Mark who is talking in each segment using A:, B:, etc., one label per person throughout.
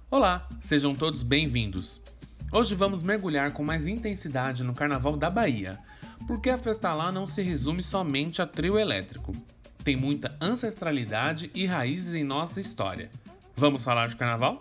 A: Olá, sejam todos bem-vindos. Hoje vamos mergulhar com mais intensidade no Carnaval da Bahia, porque a festa lá não se resume somente a trio elétrico. Tem muita ancestralidade e raízes em nossa história. Vamos falar de Carnaval?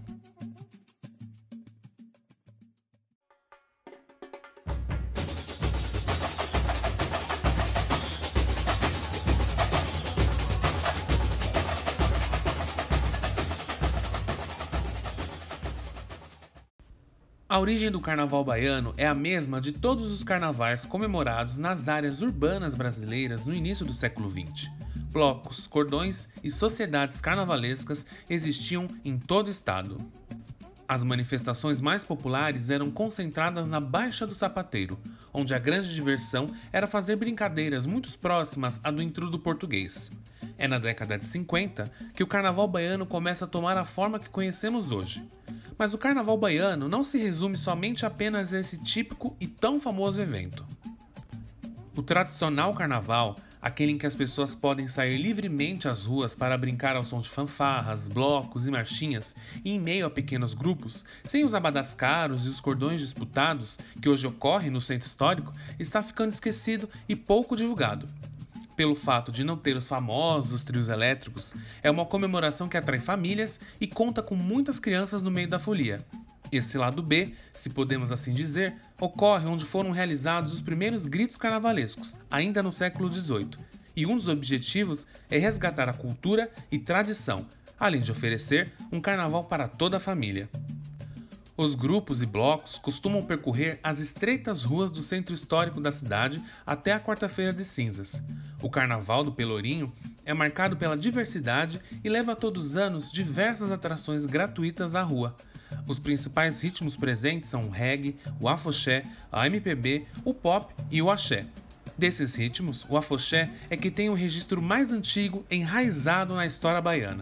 A: A origem do carnaval baiano é a mesma de todos os carnavais comemorados nas áreas urbanas brasileiras no início do século XX. Blocos, cordões e sociedades carnavalescas existiam em todo o estado. As manifestações mais populares eram concentradas na Baixa do Sapateiro, onde a grande diversão era fazer brincadeiras muito próximas à do intrudo português. É na década de 50 que o carnaval baiano começa a tomar a forma que conhecemos hoje. Mas o carnaval baiano não se resume somente apenas a esse típico e tão famoso evento. O tradicional carnaval, aquele em que as pessoas podem sair livremente às ruas para brincar ao som de fanfarras, blocos e marchinhas, e em meio a pequenos grupos, sem os abadás caros e os cordões disputados, que hoje ocorrem no centro histórico, está ficando esquecido e pouco divulgado. Pelo fato de não ter os famosos trios elétricos, é uma comemoração que atrai famílias e conta com muitas crianças no meio da folia. Esse lado B, se podemos assim dizer, ocorre onde foram realizados os primeiros gritos carnavalescos, ainda no século XVIII, e um dos objetivos é resgatar a cultura e tradição, além de oferecer um carnaval para toda a família. Os grupos e blocos costumam percorrer as estreitas ruas do centro histórico da cidade até a Quarta-feira de Cinzas. O Carnaval do Pelourinho é marcado pela diversidade e leva todos os anos diversas atrações gratuitas à rua. Os principais ritmos presentes são o reggae, o afoxé, a MPB, o pop e o axé. Desses ritmos, o afoxé é que tem o registro mais antigo enraizado na história baiana.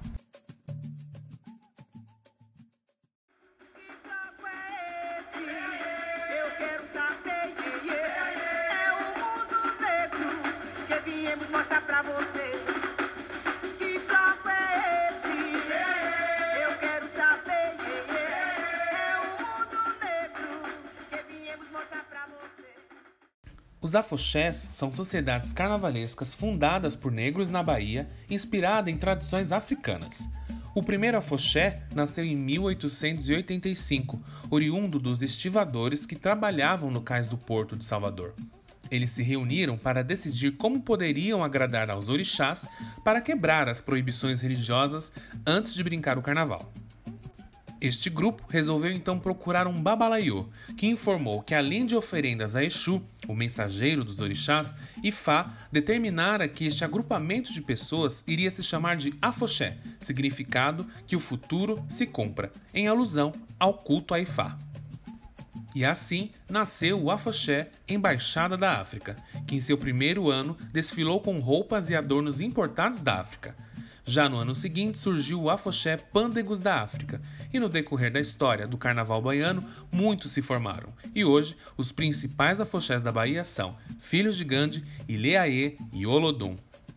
B: Mostrar pra você que bloco é esse. Eu quero saber. É o mundo negro que viemos mostrar pra você.
A: Os afoxés são sociedades carnavalescas fundadas por negros na Bahia, inspirada em tradições africanas. O primeiro afoxé nasceu em 1885, oriundo dos estivadores que trabalhavam no cais do Porto de Salvador. Eles se reuniram para decidir como poderiam agradar aos orixás para quebrar as proibições religiosas antes de brincar o carnaval. Este grupo resolveu então procurar um babalaiô, que informou que além de oferendas a Exu, o mensageiro dos orixás, Ifá determinara que este agrupamento de pessoas iria se chamar de afoxé, significado que o futuro se compra, em alusão ao culto a Ifá. E assim nasceu o afoxé Embaixada da África, que em seu primeiro ano desfilou com roupas e adornos importados da África. Já no ano seguinte surgiu o afoxé Pândegos da África, e no decorrer da história do carnaval baiano, muitos se formaram. E hoje, os principais afoxés da Bahia são Filhos de Gandhi, Ileaê e Olodum.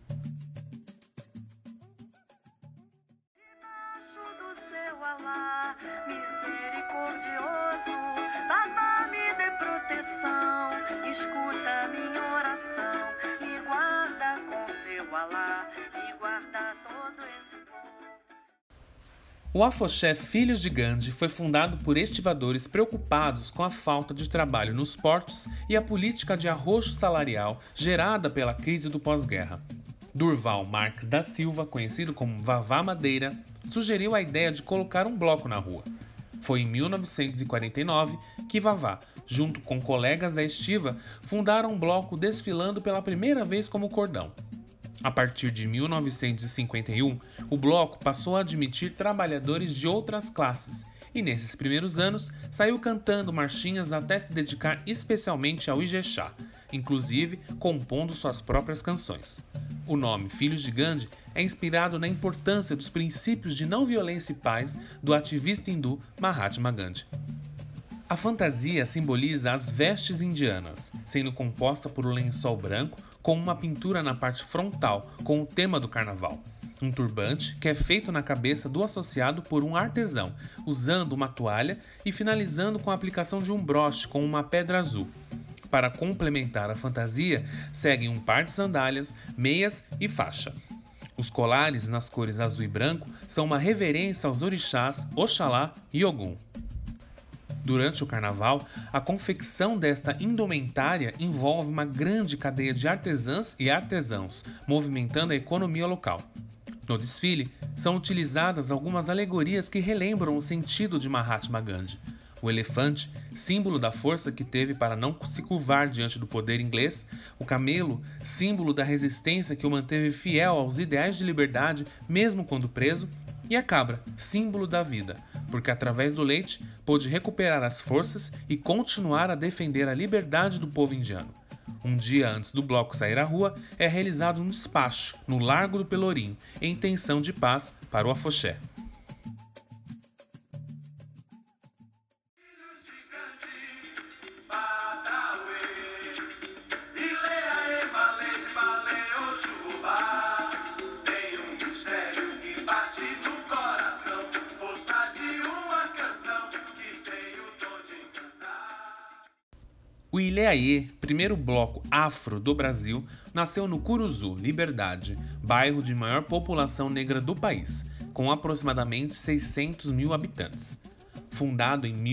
B: Misericordioso, Babá, me dê proteção, escuta minha oração e guarda com seu Alá, e guarda todo esse povo.
A: O afoxé Filhos de Gandhi foi fundado por estivadores preocupados com a falta de trabalho nos portos e a política de arroxo salarial gerada pela crise do pós-guerra. Durval Marques da Silva, conhecido como Vavá Madeira, sugeriu a ideia de colocar um bloco na rua. Foi em 1949 que Vavá, junto com colegas da estiva, fundaram um bloco desfilando pela primeira vez como cordão. A partir de 1951, o bloco passou a admitir trabalhadores de outras classes e, nesses primeiros anos, saiu cantando marchinhas até se dedicar especialmente ao Ijexá, inclusive compondo suas próprias canções. O nome Filhos de Gandhi é inspirado na importância dos princípios de não violência e paz do ativista hindu Mahatma Gandhi. A fantasia simboliza as vestes indianas, sendo composta por um lençol branco com uma pintura na parte frontal com o tema do carnaval. um turbante que é feito na cabeça do associado por um artesão, usando uma toalha e finalizando com a aplicação de um broche com uma pedra azul. Para complementar a fantasia, seguem um par de sandálias, meias e faixa. Os colares nas cores azul e branco são uma reverência aos orixás Oxalá e Ogum. Durante o carnaval, a confecção desta indumentária envolve uma grande cadeia de artesãs e artesãos, movimentando a economia local. No desfile, são utilizadas algumas alegorias que relembram o sentido de Mahatma Gandhi. O elefante, símbolo da força que teve para não se curvar diante do poder inglês, o camelo, símbolo da resistência que o manteve fiel aos ideais de liberdade mesmo quando preso, e a cabra, símbolo da vida, porque através do leite pôde recuperar as forças e continuar a defender a liberdade do povo indiano. Um dia antes do bloco sair à rua, é realizado um despacho no Largo do Pelourinho, em intenção de paz para o afoxé. O Ilê-Aie, primeiro bloco afro do Brasil, nasceu no Curuzu, Liberdade, bairro de maior população negra do país, com aproximadamente 600 mil habitantes. Fundado em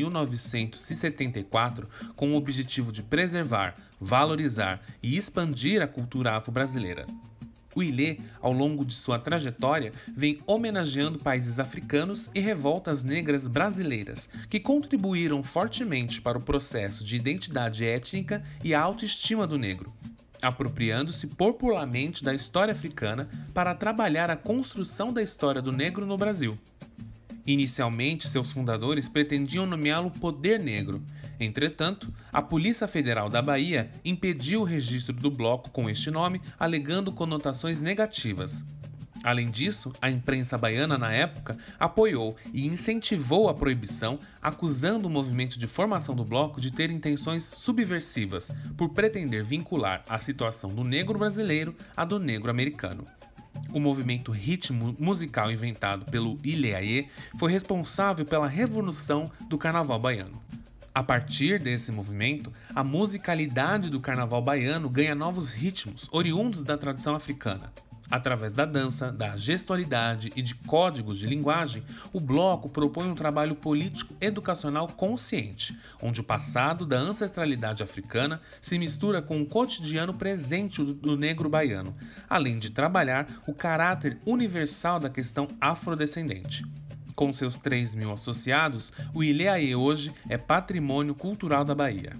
A: 1974 com o objetivo de preservar, valorizar e expandir a cultura afro-brasileira. O Ilê, ao longo de sua trajetória, vem homenageando países africanos e revoltas negras brasileiras, que contribuíram fortemente para o processo de identidade étnica e a autoestima do negro, apropriando-se popularmente da história africana para trabalhar a construção da história do negro no Brasil. Inicialmente, seus fundadores pretendiam nomeá-lo Poder Negro. Entretanto, a Polícia Federal da Bahia impediu o registro do bloco com este nome, alegando conotações negativas. Além disso, a imprensa baiana na época apoiou e incentivou a proibição, acusando o movimento de formação do bloco de ter intenções subversivas, por pretender vincular a situação do negro brasileiro à do negro americano. O movimento ritmo musical inventado pelo Ilê-Aie foi responsável pela revolução do carnaval baiano. A partir desse movimento, a musicalidade do carnaval baiano ganha novos ritmos oriundos da tradição africana. Através da dança, da gestualidade e de códigos de linguagem, o bloco propõe um trabalho político-educacional consciente, onde o passado da ancestralidade africana se mistura com o cotidiano presente do negro baiano, além de trabalhar o caráter universal da questão afrodescendente. Com seus 3 mil associados, o Ilê-Aie hoje é patrimônio cultural da Bahia.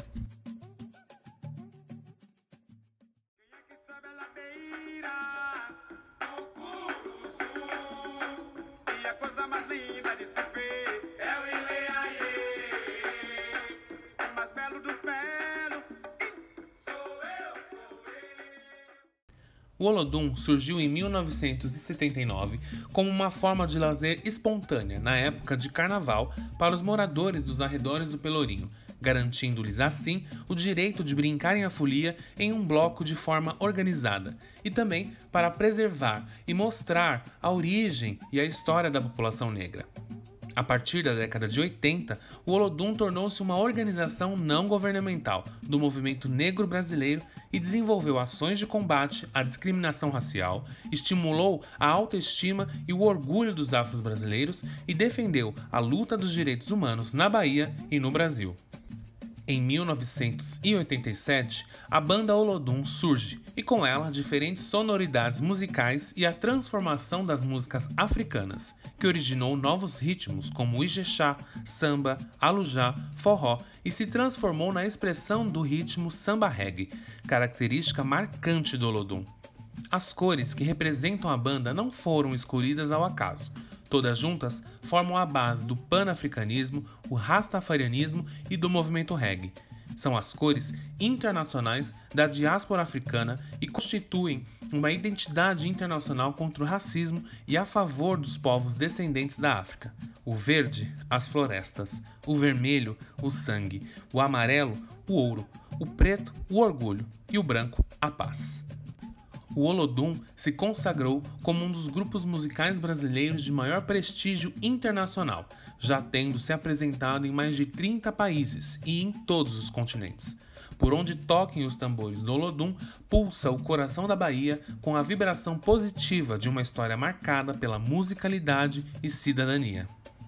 A: O Olodum surgiu em 1979 como uma forma de lazer espontânea na época de carnaval para os moradores dos arredores do Pelourinho, garantindo-lhes assim o direito de brincarem a folia em um bloco de forma organizada, e também para preservar e mostrar a origem e a história da população negra. A partir da década de 80, o Olodum tornou-se uma organização não governamental do movimento negro brasileiro e desenvolveu ações de combate à discriminação racial, estimulou a autoestima e o orgulho dos afro-brasileiros e defendeu a luta dos direitos humanos na Bahia e no Brasil. Em 1987, a banda Olodum surge e com ela diferentes sonoridades musicais e a transformação das músicas africanas, que originou novos ritmos como o ijexá, samba, alujá, forró e se transformou na expressão do ritmo samba reggae, característica marcante do Olodum. As cores que representam a banda não foram escolhidas ao acaso. Todas juntas formam a base do panafricanismo, o rastafarianismo e do movimento reggae. São as cores internacionais da diáspora africana e constituem uma identidade internacional contra o racismo e a favor dos povos descendentes da África. O verde, as florestas, o vermelho, o sangue, o amarelo, o ouro, o preto, o orgulho e o branco, a paz. O Olodum se consagrou como um dos grupos musicais brasileiros de maior prestígio internacional, já tendo se apresentado em mais de 30 países e em todos os continentes. Por onde toquem os tambores do Olodum, pulsa o coração da Bahia com a vibração positiva de uma história marcada pela musicalidade e cidadania.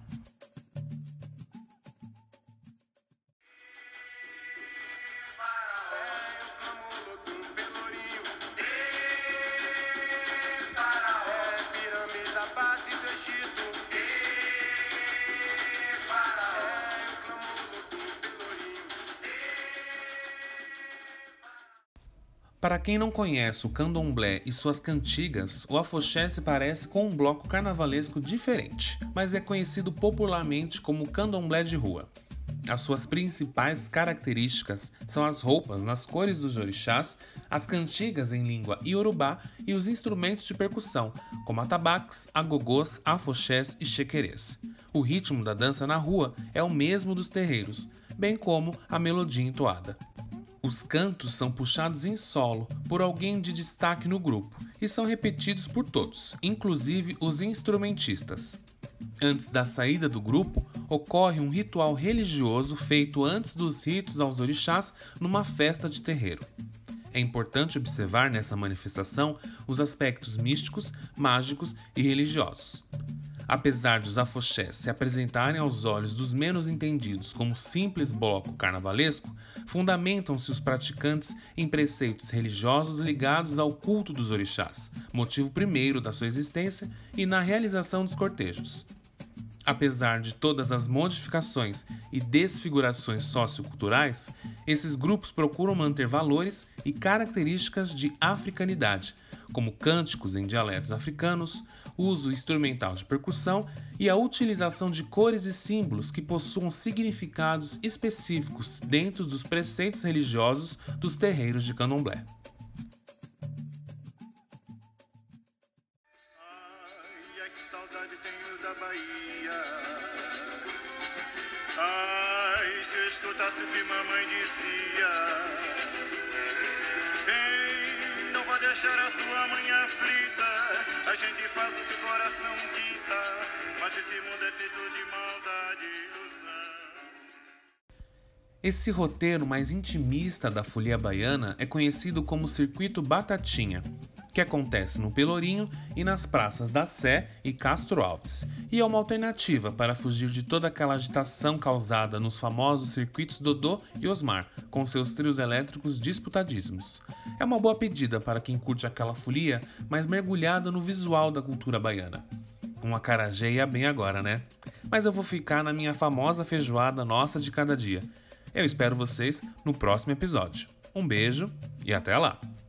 A: Para quem não conhece o candomblé e suas cantigas, o afoxé se parece com um bloco carnavalesco diferente, mas é conhecido popularmente como candomblé de rua. As suas principais características são as roupas nas cores dos orixás, as cantigas em língua iorubá e os instrumentos de percussão, como atabaques, agogôs, afoxés e chequerês. O ritmo da dança na rua é o mesmo dos terreiros, bem como a melodia entoada. Os cantos são puxados em solo por alguém de destaque no grupo e são repetidos por todos, inclusive os instrumentistas. Antes da saída do grupo, ocorre um ritual religioso feito antes dos ritos aos orixás numa festa de terreiro. É importante observar nessa manifestação os aspectos místicos, mágicos e religiosos. Apesar de os afoxés se apresentarem aos olhos dos menos entendidos como simples bloco carnavalesco, fundamentam-se os praticantes em preceitos religiosos ligados ao culto dos orixás, motivo primeiro da sua existência, e na realização dos cortejos. Apesar de todas as modificações e desfigurações socioculturais, esses grupos procuram manter valores e características de africanidade, como cânticos em dialetos africanos, uso instrumental de percussão e a utilização de cores e símbolos que possuam significados específicos dentro dos preceitos religiosos dos terreiros de candomblé.
C: Ai, que saudade tenho da Bahia. Ai, se eu escutasse o que mamãe dizia. Ei, não vou deixar a sua mãe aflita. A gente faz o que o coração dita, mas esse mundo é feito de maldade e ilusão.
A: Esse roteiro mais intimista da folia baiana é conhecido como Circuito Batatinha, que acontece no Pelourinho e nas praças da Sé e Castro Alves, e é uma alternativa para fugir de toda aquela agitação causada nos famosos circuitos Dodô e Osmar, com seus trios elétricos disputadíssimos. É uma boa pedida para quem curte aquela folia, mas mergulhada no visual da cultura baiana. Um acarajé ia bem agora, né? Mas eu vou ficar na minha famosa feijoada nossa de cada dia. Eu espero vocês no próximo episódio. Um beijo e até lá!